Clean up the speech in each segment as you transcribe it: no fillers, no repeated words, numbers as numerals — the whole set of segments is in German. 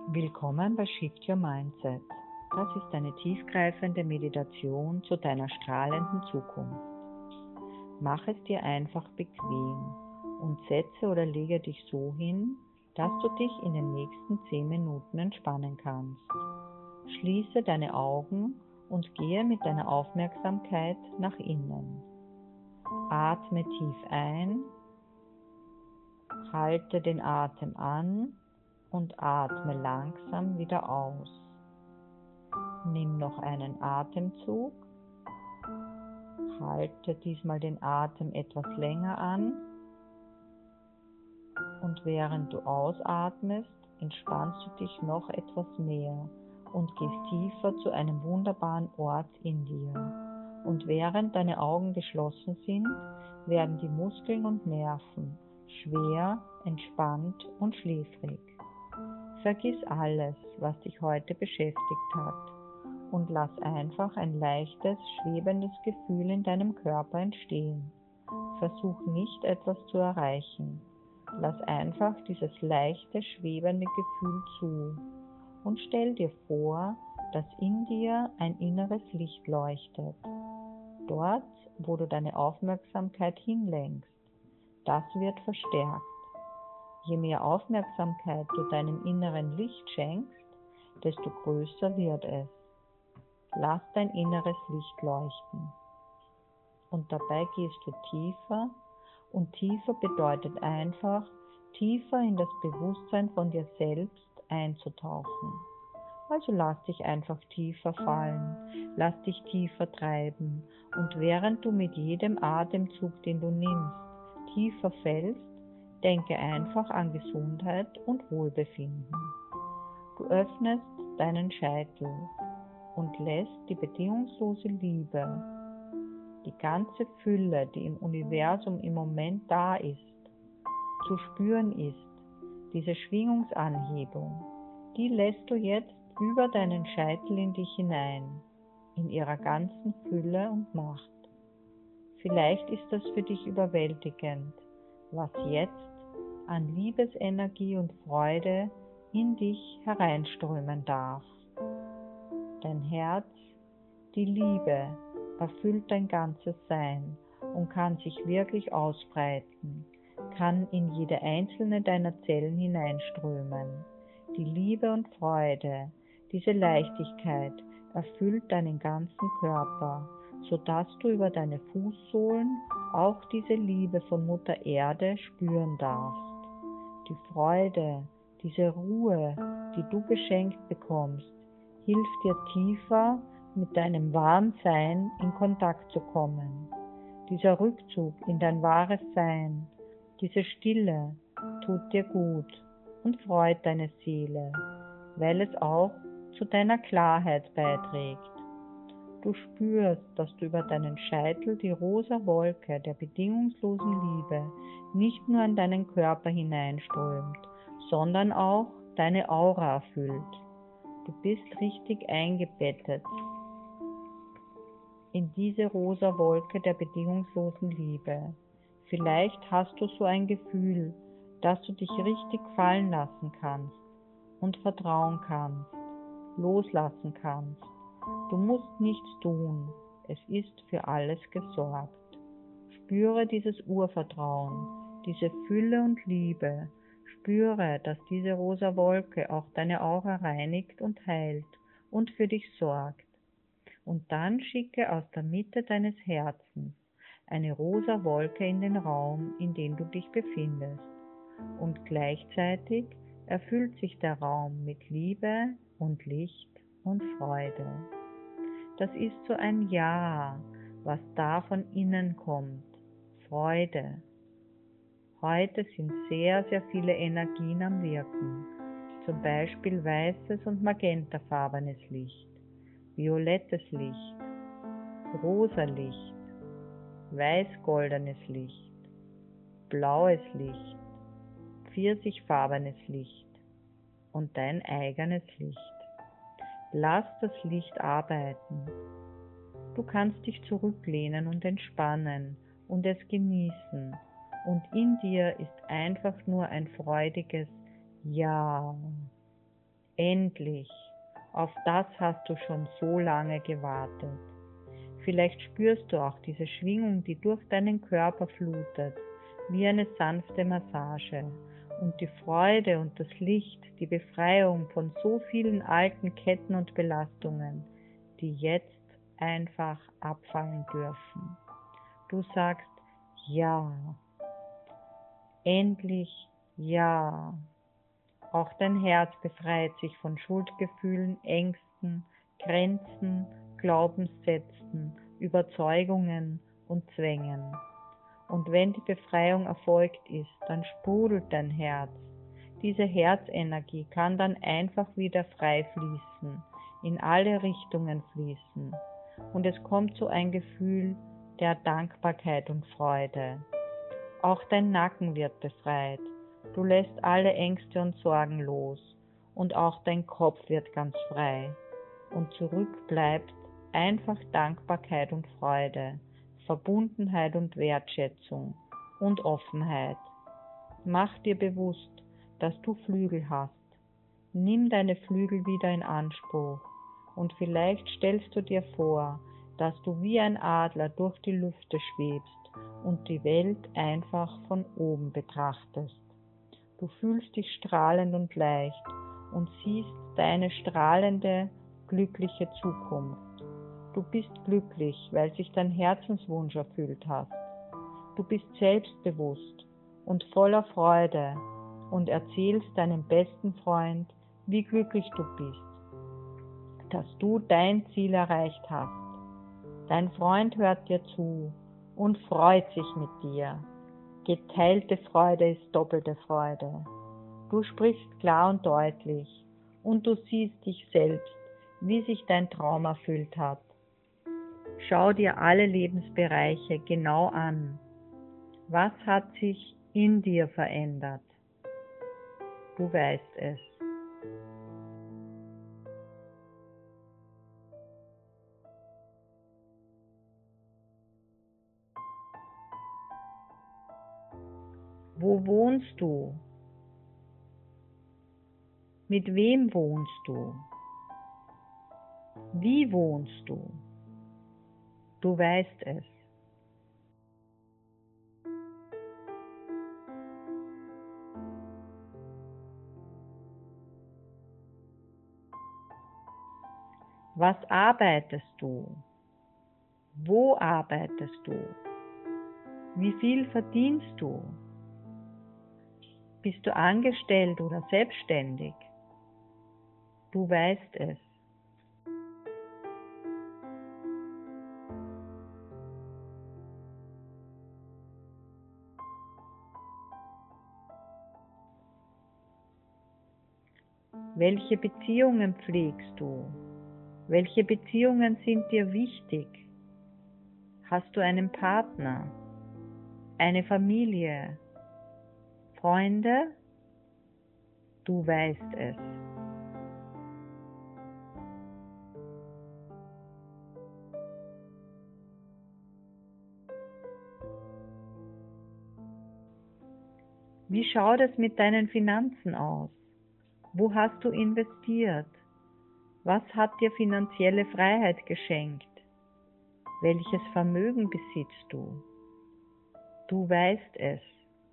Willkommen bei Shift Your Mindset. Das ist eine tiefgreifende Meditation zu deiner strahlenden Zukunft. Mach es dir einfach bequem und setze oder lege dich so hin, dass du dich in den nächsten 10 Minuten entspannen kannst. Schließe deine Augen und gehe mit deiner Aufmerksamkeit nach innen. Atme tief ein, halte den Atem an und atme langsam wieder aus. Nimm noch einen Atemzug, halte diesmal den Atem etwas länger an und während du ausatmest, entspannst du dich noch etwas mehr und gehst tiefer zu einem wunderbaren Ort in dir. Und während deine Augen geschlossen sind, werden die Muskeln und Nerven schwer, entspannt und schläfrig. Vergiss alles, was dich heute beschäftigt hat und lass einfach ein leichtes, schwebendes Gefühl in deinem Körper entstehen. Versuch nicht etwas zu erreichen. Lass einfach dieses leichte, schwebende Gefühl zu und stell dir vor, dass in dir ein inneres Licht leuchtet. Dort, wo du deine Aufmerksamkeit hinlenkst, das wird verstärkt. Je mehr Aufmerksamkeit du deinem inneren Licht schenkst, desto größer wird es. Lass dein inneres Licht leuchten. Und dabei gehst du tiefer, und tiefer bedeutet einfach, tiefer in das Bewusstsein von dir selbst einzutauchen. Also lass dich einfach tiefer fallen, lass dich tiefer treiben, und während du mit jedem Atemzug, den du nimmst, tiefer fällst, denke einfach an Gesundheit und Wohlbefinden. Du öffnest deinen Scheitel und lässt die bedingungslose Liebe, die ganze Fülle, die im Universum im Moment da ist, zu spüren ist, diese Schwingungsanhebung, die lässt du jetzt über deinen Scheitel in dich hinein, in ihrer ganzen Fülle und Macht. Vielleicht ist das für dich überwältigend, was jetzt an Liebesenergie und Freude in dich hereinströmen darf. Dein Herz, die Liebe, erfüllt dein ganzes Sein und kann sich wirklich ausbreiten, kann in jede einzelne deiner Zellen hineinströmen. Die Liebe und Freude, diese Leichtigkeit erfüllt deinen ganzen Körper, sodass du über deine Fußsohlen auch diese Liebe von Mutter Erde spüren darfst. Die Freude, diese Ruhe, die du geschenkt bekommst, hilft dir tiefer mit deinem wahren Sein in Kontakt zu kommen. Dieser Rückzug in dein wahres Sein, diese Stille tut dir gut und freut deine Seele, weil es auch zu deiner Klarheit beiträgt. Du spürst, dass du über deinen Scheitel die rosa Wolke der bedingungslosen Liebe nicht nur in deinen Körper hineinströmt, sondern auch deine Aura erfüllt. Du bist richtig eingebettet in diese rosa Wolke der bedingungslosen Liebe. Vielleicht hast du so ein Gefühl, dass du dich richtig fallen lassen kannst und vertrauen kannst, loslassen kannst. Du musst nichts tun, es ist für alles gesorgt. Spüre dieses Urvertrauen, diese Fülle und Liebe. Spüre, dass diese rosa Wolke auch deine Aura reinigt und heilt und für dich sorgt. Und dann schicke aus der Mitte deines Herzens eine rosa Wolke in den Raum, in dem du dich befindest. Und gleichzeitig erfüllt sich der Raum mit Liebe und Licht und Freude. Das ist so ein Ja, was da von innen kommt. Freude. Heute sind sehr, sehr viele Energien am Wirken. Zum Beispiel weißes und magentafarbenes Licht, violettes Licht, rosa Licht, weiß-goldenes Licht, blaues Licht, pfirsichfarbenes Licht und dein eigenes Licht. Lass das Licht arbeiten. Du kannst dich zurücklehnen und entspannen und es genießen. Und in dir ist einfach nur ein freudiges Ja. Endlich! Auf das hast du schon so lange gewartet. Vielleicht spürst du auch diese Schwingung, die durch deinen Körper flutet, wie eine sanfte Massage, und die Freude und das Licht, die Befreiung von so vielen alten Ketten und Belastungen, die jetzt einfach abfallen dürfen. Du sagst ja, endlich ja. Auch dein Herz befreit sich von Schuldgefühlen, Ängsten, Grenzen, Glaubenssätzen, Überzeugungen und Zwängen. Und wenn die Befreiung erfolgt ist, dann sprudelt dein Herz. Diese Herzenergie kann dann einfach wieder frei fließen, in alle Richtungen fließen. Und es kommt so ein Gefühl der Dankbarkeit und Freude. Auch dein Nacken wird befreit. Du lässt alle Ängste und Sorgen los. Und auch dein Kopf wird ganz frei. Und zurück bleibt einfach Dankbarkeit und Freude, Verbundenheit und Wertschätzung und Offenheit. Mach dir bewusst, dass du Flügel hast. Nimm deine Flügel wieder in Anspruch und vielleicht stellst du dir vor, dass du wie ein Adler durch die Lüfte schwebst und die Welt einfach von oben betrachtest. Du fühlst dich strahlend und leicht und siehst deine strahlende, glückliche Zukunft. Du bist glücklich, weil sich dein Herzenswunsch erfüllt hat. Du bist selbstbewusst und voller Freude und erzählst deinem besten Freund, wie glücklich du bist, dass du dein Ziel erreicht hast. Dein Freund hört dir zu und freut sich mit dir. Geteilte Freude ist doppelte Freude. Du sprichst klar und deutlich und du siehst dich selbst, wie sich dein Traum erfüllt hat. Schau dir alle Lebensbereiche genau an. Was hat sich in dir verändert? Du weißt es. Wo wohnst du? Mit wem wohnst du? Wie wohnst du? Du weißt es. Was arbeitest du? Wo arbeitest du? Wie viel verdienst du? Bist du angestellt oder selbstständig? Du weißt es. Welche Beziehungen pflegst du? Welche Beziehungen sind dir wichtig? Hast du einen Partner? Eine Familie? Freunde? Du weißt es. Wie schaut es mit deinen Finanzen aus? Wo hast du investiert? Was hat dir finanzielle Freiheit geschenkt? Welches Vermögen besitzt du? Du weißt es.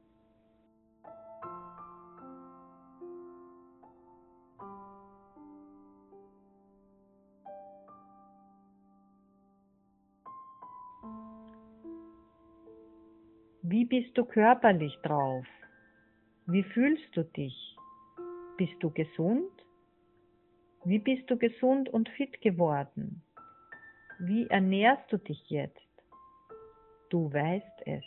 Wie bist du körperlich drauf? Wie fühlst du dich? Bist du gesund? Wie bist du gesund und fit geworden? Wie ernährst du dich jetzt? Du weißt es.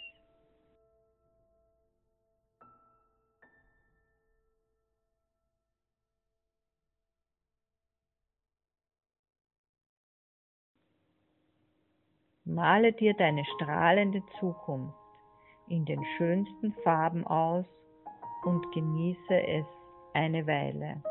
Male dir deine strahlende Zukunft in den schönsten Farben aus und genieße es eine Weile.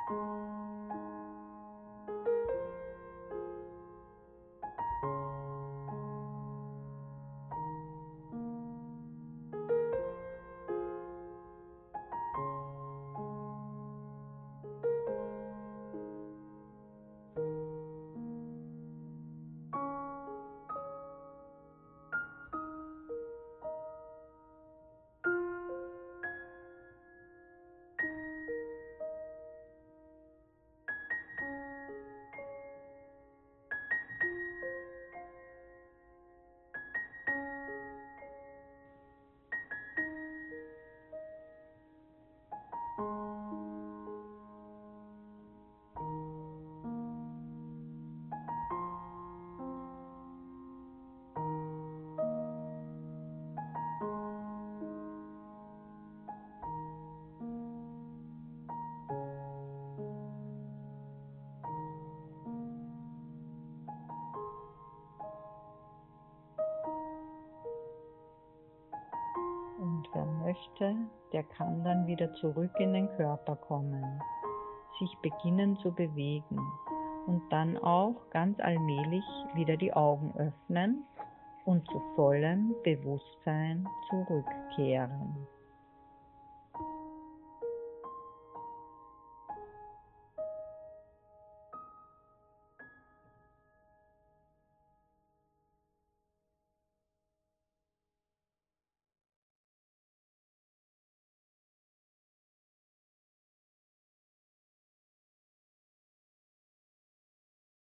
Und wer möchte, der kann dann wieder zurück in den Körper kommen, sich beginnen zu bewegen und dann auch ganz allmählich wieder die Augen öffnen und zu vollem Bewusstsein zurückkehren.